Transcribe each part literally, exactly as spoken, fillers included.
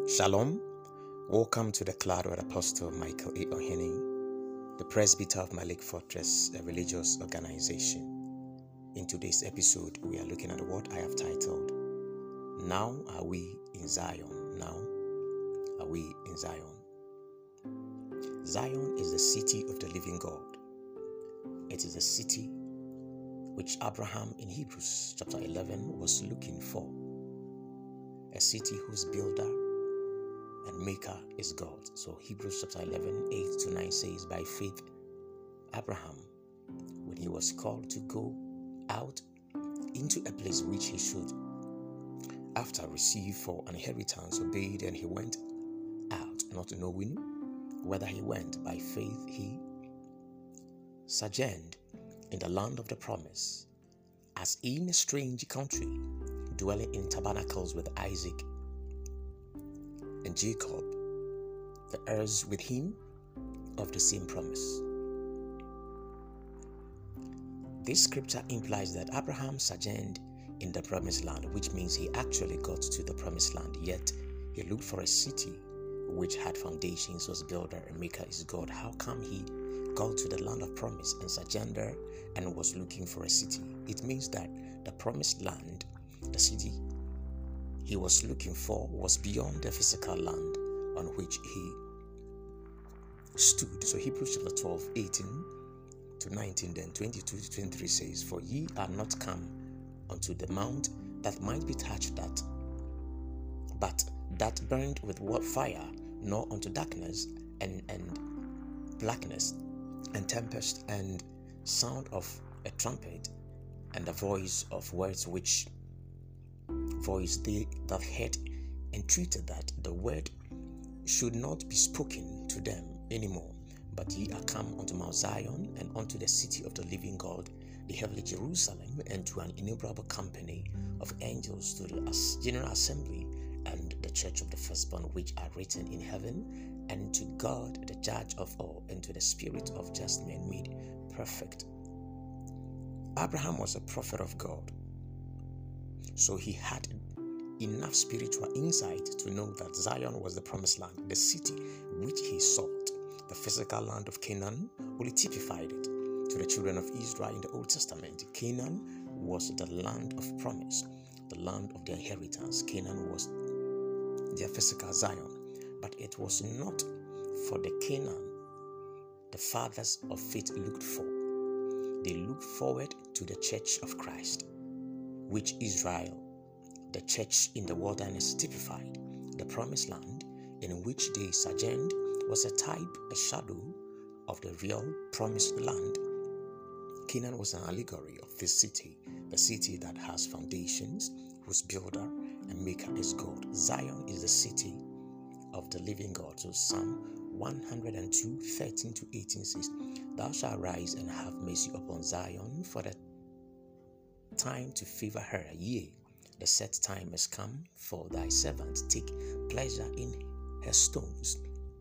Shalom. Welcome to the Cloud with Apostle Michael A. Ohene, the presbyter of Malik Fortress, a religious organization. In today's episode, we are looking at what I have titled, Now Are We in Zion? Now Are We in Zion? Zion is the city of the living God. It is a city which Abraham in Hebrews chapter eleven was looking for. A city whose builder and maker is God. So Hebrews chapter eleven, eight to nine says, by faith, Abraham, when he was called to go out into a place which he should, after receive for an inheritance, obeyed, and he went out, not knowing whether he went. By faith he sojourned in the land of the promise, as in a strange country, dwelling in tabernacles with Isaac and Jacob, the heirs with him of the same promise. This scripture implies that Abraham sojourned in the promised land, which means he actually got to the promised land, yet he looked for a city which had foundations, whose builder and maker is God. How come he got to the land of promise and sojourned there and was looking for a city? It means that the promised land, the city he was looking for, was beyond the physical land on which he stood. So Hebrews chapter twelve, eighteen to nineteen, then twenty-two to twenty-three says, for ye are not come unto the mount that might be touched at, but that burned with fire, nor unto darkness and, and blackness and tempest and sound of a trumpet and the voice of words, which voice they that heard entreated that the word should not be spoken to them anymore, but ye are come unto Mount Zion, and unto the city of the living God, the heavenly Jerusalem, and to an innumerable company of angels, to the general assembly and the church of the firstborn which are written in heaven, and to God the judge of all, and to the spirit of just men made perfect. Abraham was a prophet of God, so he had enough spiritual insight to know that Zion was the promised land, the city which he sought. The physical land of Canaan only typified it to the children of Israel in the Old Testament. Canaan was the land of promise, the land of their inheritance. Canaan was their physical Zion, but it was not for the Canaan the fathers of faith looked for. They looked forward to the church of Christ, which Israel, the church in the wilderness, typified. The promised land in which they sojourned was a type, a shadow of the real promised land. Canaan was an allegory of this city, the city that has foundations, whose builder and maker is God. Zion is the city of the living God. So Psalm one hundred two, thirteen to eighteen says, thou shalt rise and have mercy upon Zion, for the time to favor her, yea, the set time has come for thy servant. Take pleasure in her stones,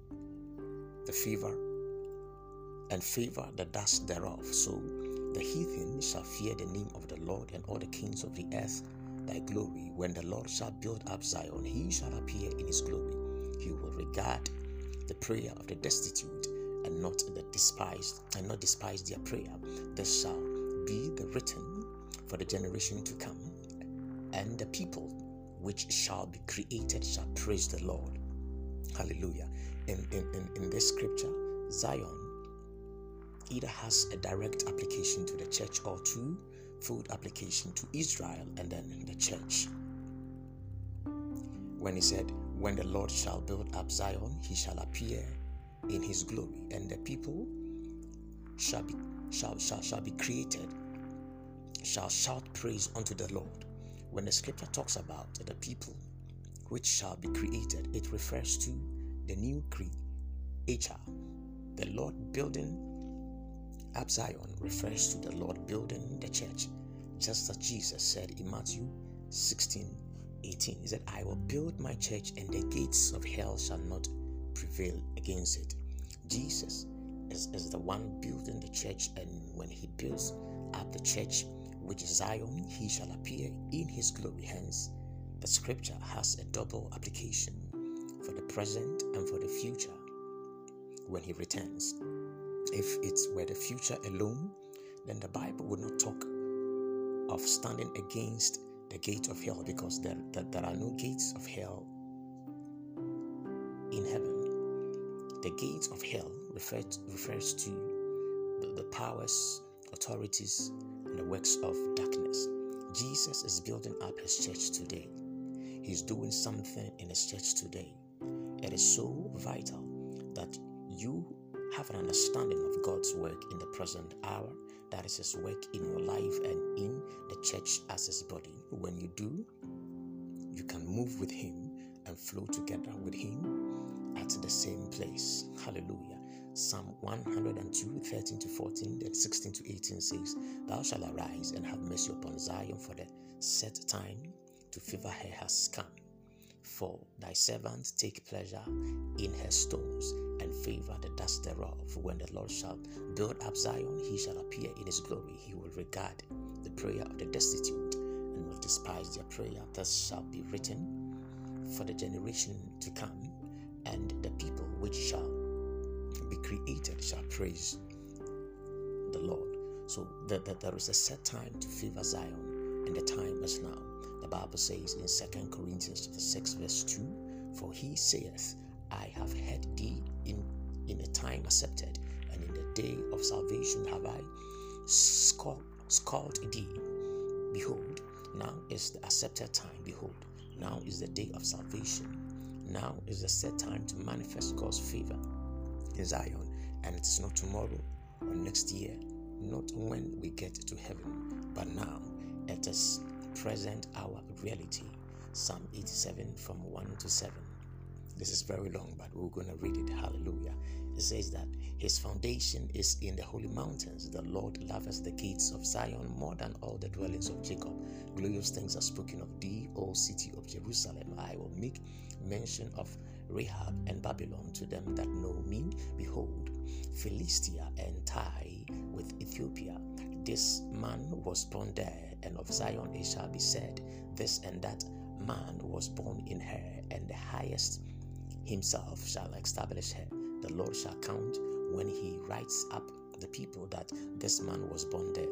the favor and favor the dust thereof. So the heathen shall fear the name of the Lord, and all the kings of the earth thy glory. When the Lord shall build up Zion, he shall appear in his glory. He will regard the prayer of the destitute and not the despised, and not despise their prayer. This shall be the written for the generation to come, and the people which shall be created shall praise the Lord. Hallelujah. In, in, in, in this scripture, Zion either has a direct application to the church or two-fold application to Israel and then the church. When he said, when the Lord shall build up Zion, he shall appear in his glory, and the people shall be shall shall, shall be created, shall shout praise unto the Lord. When the scripture talks about the people which shall be created, it refers to the new creature. The Lord building up Zion refers to the Lord building the church, just as Jesus said in Matthew sixteen, eighteen. He said, I will build my church, and the gates of hell shall not prevail against it. Jesus is, is the one building the church, and when he builds up the church, which is Zion, he shall appear in his glory. Hence, the scripture has a double application for the present, and for the future when he returns. If it were the future alone, then the Bible would not talk of standing against the gate of hell, because there, there, there are no gates of hell in heaven. The gates of hell refer to, refers to the, the powers, authorities, and the works of darkness. Jesus is building up his church today. He's doing something in his church today. It is so vital that you have an understanding of God's work in the present hour. That is his work in your life and in the church as his body. When you do, you can move with him and flow together with him at the same place. Hallelujah. Psalm one hundred two, thirteen to fourteen, then sixteen to eighteen says, Thou shalt arise and have mercy upon Zion, for the set time to favor her has come. For thy servants take pleasure in her stones, and favor the dust thereof. When the Lord shall build up Zion, he shall appear in his glory. He will regard the prayer of the destitute, and will despise their prayer. Thus shall be written for the generation to come, and the people which shall be created shall praise the Lord. So that, that there is a set time to favor Zion, and the time is now. The Bible says in Second Corinthians chapter six verse two, For he saith, I have heard thee in, in a time accepted, and in the day of salvation have I scored, scored thee. Behold, now is the accepted time. Behold, now is the day of salvation. Now is the set time to manifest God's favor in Zion, and it is not tomorrow or next year, not when we get to heaven, but now. It is present our reality. Psalm eighty-seven from one to seven. This is very long, but we're going to read it. Hallelujah. It says that his foundation is in the holy mountains. The Lord loveth the gates of Zion more than all the dwellings of Jacob. Glorious things are spoken of thee, O city of Jerusalem. I will make mention of Rahab and Babylon to them that know me. Behold, Philistia and Tyre with Ethiopia. This man was born there, and of Zion it shall be said, this and that man was born in her, and the highest himself shall establish her. The Lord shall count when he writes up the people that this man was born there,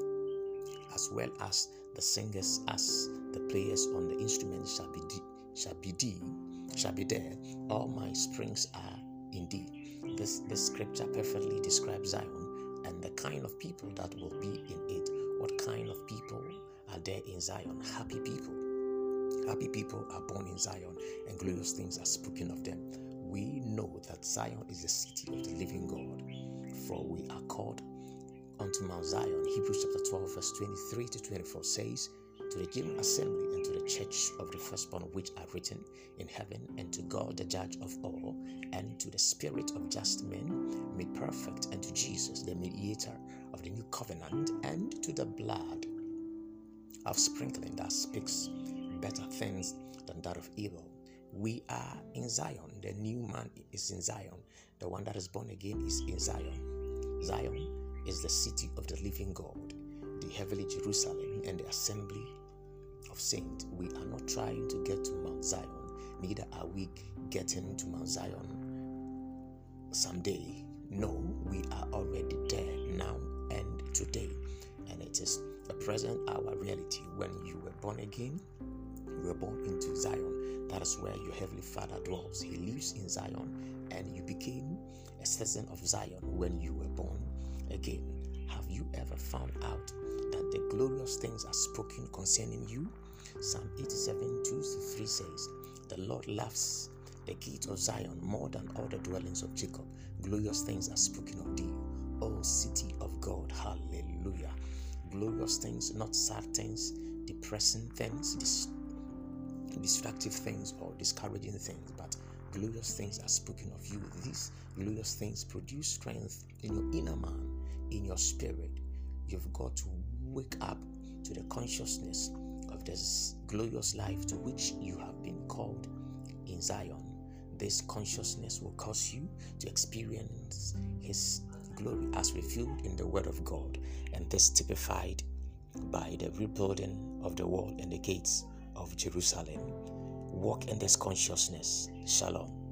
as well as the singers, as the players on the instruments shall be de- shall be de- shall be there. All my springs are in thee. This this scripture perfectly describes Zion and the kind of people that will be in it. What kind of people are there in Zion? Happy people. Happy people are born in Zion, and glorious things are spoken of them. We know that Zion is the city of the living God, for we are called unto Mount Zion. Hebrews chapter twelve verse twenty-three to twenty-four says, To the general assembly and to the church of the firstborn which are written in heaven, and to God the judge of all, and to the spirit of just men made perfect, and to Jesus the mediator of the new covenant, and to the blood of sprinkling that speaks better things than that of Abel. We are in Zion. The new man is in Zion. The one that is born again is in Zion. Zion is the city of the living God, the heavenly Jerusalem, and the assembly of saints. We are not trying to get to Mount Zion, neither are we getting to Mount Zion someday. No, we are already there now and today, and it is a present our reality. When you were born again, you were born into Zion. That is where your heavenly Father dwells. He lives in Zion, and you became a citizen of Zion when you were born again. Have you ever found out that the glorious things are spoken concerning you? Psalm eighty-seven, two to three says, The Lord loves the gate of Zion more than all the dwellings of Jacob. Glorious things are spoken of thee, O city of God. Hallelujah. Glorious things, not sad things, depressing things, dis- destructive things, or discouraging things, but glorious things are spoken of you. These glorious things produce strength in your inner man, in your spirit. You've got to wake up to the consciousness of this glorious life to which you have been called in Zion. This consciousness will cause you to experience His glory as revealed in the Word of God, and this typified by the rebuilding of the wall and the gates of Jerusalem. Walk in this consciousness. Shalom.